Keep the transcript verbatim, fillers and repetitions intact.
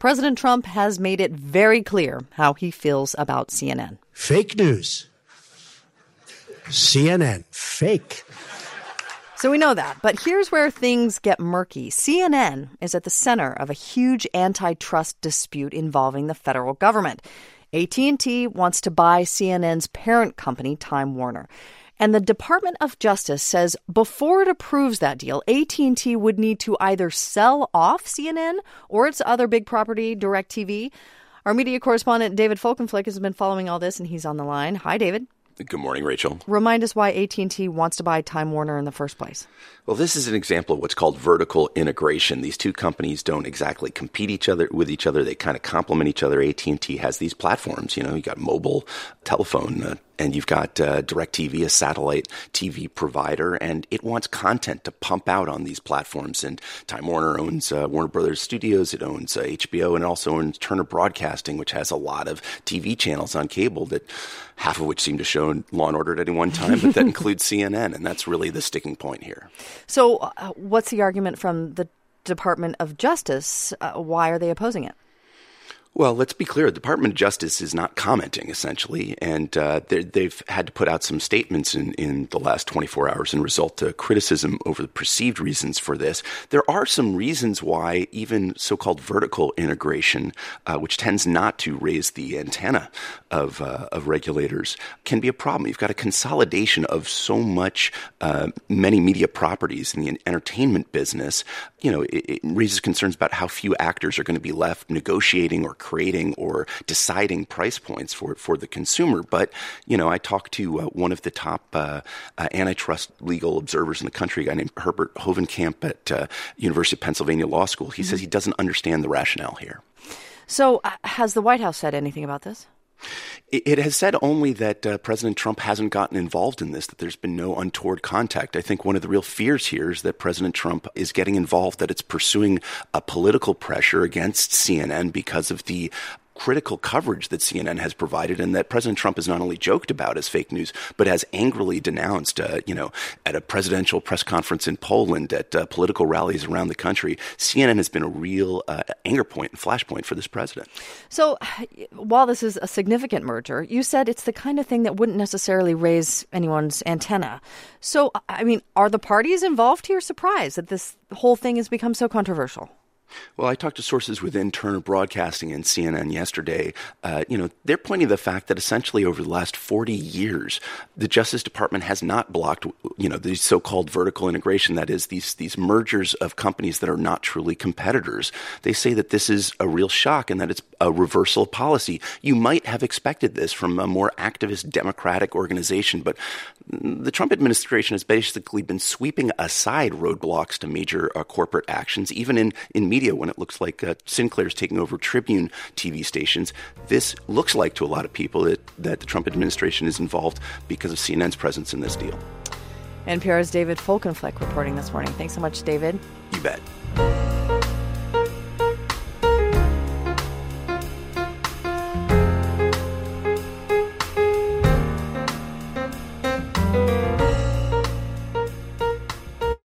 President Trump has made it very clear how he feels about C N N. Fake news. C N N, fake. So we know that, but here's where things get murky. C N N is at the center of a huge antitrust dispute involving the federal government. A T and T wants to buy C N N's parent company, Time Warner. And the Department of Justice says before it approves that deal, A T and T would need to either sell off C N N or its other big property, DirecTV. Our media correspondent, David Folkenflik, has been following all this, and he's on the line. Hi, David. Good morning, Rachel. Remind us why A T and T wants to buy Time Warner in the first place. Well, this is an example of what's called vertical integration. These two companies don't exactly compete each other with each other. They kind of complement each other. A T and T has these platforms. You know, you got mobile, telephone, uh, and you've got uh, DirecTV, a satellite T V provider, and it wants content to pump out on these platforms. And Time Warner owns uh, Warner Brothers Studios, it owns uh, H B O, and it also owns Turner Broadcasting, which has a lot of T V channels on cable, that half of which seem to show Law and Order at any one time, but that includes C N N, and that's really the sticking point here. So uh, what's the argument from the Department of Justice? Uh, why are they opposing it? Well, let's be clear. The Department of Justice is not commenting, essentially, and uh, they've had to put out some statements in, in the last twenty-four hours in result to criticism over the perceived reasons for this. There are some reasons why even so-called vertical integration, uh, which tends not to raise the antenna of, uh, of regulators, can be a problem. You've got a consolidation of so much, uh, many media properties in the entertainment business. You know, it, it raises concerns about how few actors are going to be left negotiating or creating or deciding price points for for the consumer. But, you know, I talked to uh, one of the top uh, uh, antitrust legal observers in the country, a guy named Herbert Hovenkamp at uh, University of Pennsylvania Law School. He mm-hmm. says he doesn't understand the rationale here. So uh, has the White House said anything about this? It has said only that uh, President Trump hasn't gotten involved in this, that there's been no untoward contact. I think one of the real fears here is that President Trump is getting involved, that it's pursuing a political pressure against C N N because of the critical coverage that C N N has provided, and that President Trump has not only joked about as fake news, but has angrily denounced, uh, you know, at a presidential press conference in Poland, at uh, political rallies around the country. C N N has been a real uh, anger point and flashpoint for this president. So while this is a significant merger, you said it's the kind of thing that wouldn't necessarily raise anyone's antenna. So, I mean, are the parties involved here surprised that this whole thing has become so controversial? Well, I talked to sources within Turner Broadcasting and C N N yesterday. Uh, you know, they're pointing to the fact that essentially over the last forty years, the Justice Department has not blocked, you know, the so-called vertical integration, that is, these these mergers of companies that are not truly competitors. They say that this is a real shock and that it's a reversal of policy. You might have expected this from a more activist democratic organization, but the Trump administration has basically been sweeping aside roadblocks to major uh, corporate actions, even in, in media when it looks like uh, Sinclair is taking over Tribune T V stations. This looks like to a lot of people that, that the Trump administration is involved because of C N N's presence in this deal. N P R's David Folkenflik reporting this morning. Thanks so much, David. You bet.